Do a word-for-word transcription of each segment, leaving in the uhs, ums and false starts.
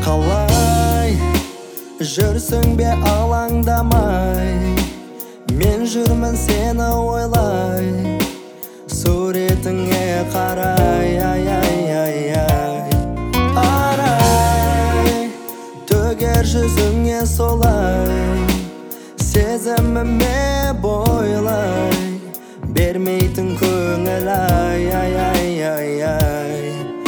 Қалай жүрсің бе алаңдамай, мен жүрмін сені ойлай, суретіңе қарай, ай ай ай ай арай, төгер жүзіңе солай, сезіміме бойлай, бермейтін көңіл ай ай ай ай ай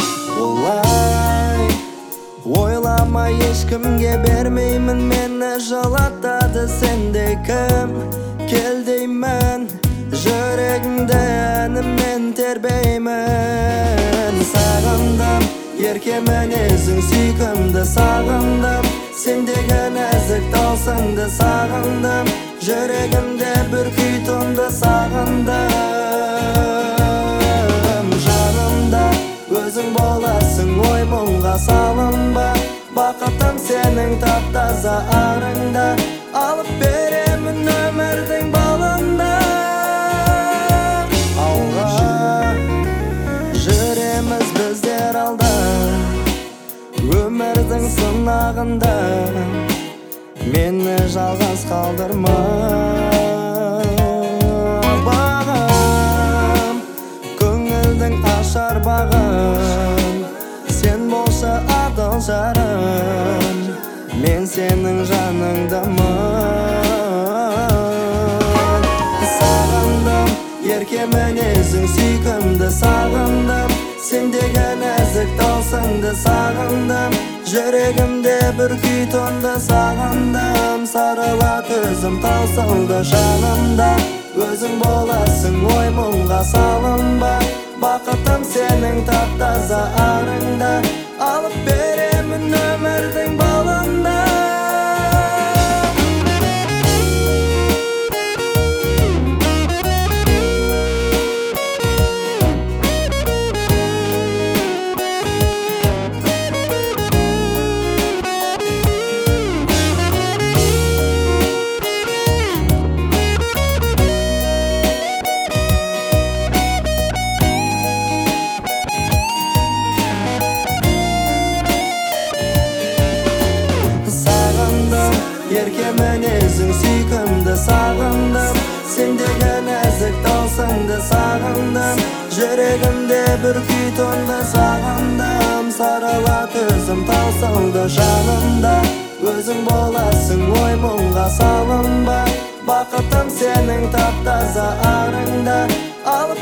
олай ойламай ешкімге бермеймін, мені жылатады сенде кім кел деймін, жүрегімді әніммен тербеймін. Сағындым ерке мінезің сүйкімді, сағындым сендегі нәзік тылсымды, сағындым жүрегімде бір күй тұнды, сағындым жанымда өзің боласың, ой мұңға салынба, бақытым сенің тап-таза арыңда, алып беремін өмірдің балында. Алға жүреміз біздер алда, өмірдің сынағында, мені жалғыз қалдырма. Бағым көңілдің ашар бағым, сен болса адал жарым, мен сенің жаныңдамын. Сағындым ерке мінезің сүйкімді, сағындым сендегі нәзік тылсымды, сағындым жүрегімде бір күй тұнды, сағындым сарыла көзім таусылды жанымда, өзің боласың, ой мұңға салынба, бақытым сенің тап-таза арыңда, алып беремін өмірдің балында. Ерке мінезің сүйкімді, сағындым сендегі нәзік тылсымды, сағындым жүрегімде бір күй тұнды, сағындым сарыла көзім таусылды жанымда, өзің боласың, ой мұңға салынба, бақытым сенің тап-таза арыңда, алып